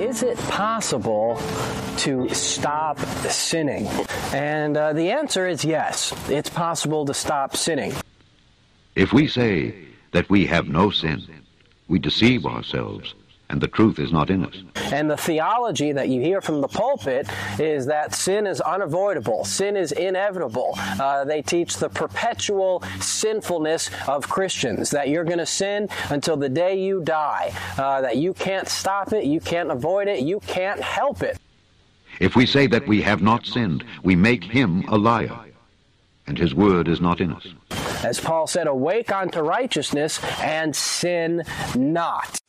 is it possible to stop sinning? And the answer is yes, it's possible to stop sinning. If we say that we have no sin, we deceive ourselves, and the truth is not in us. And the theology that you hear from the pulpit is that sin is unavoidable. Sin is inevitable. They teach the perpetual sinfulness of Christians, that you're going to sin until the day you die, that you can't stop it, you can't avoid it, you can't help it. If we say that we have not sinned, we make him a liar, and his word is not in us. As Paul said, awake unto righteousness and sin not.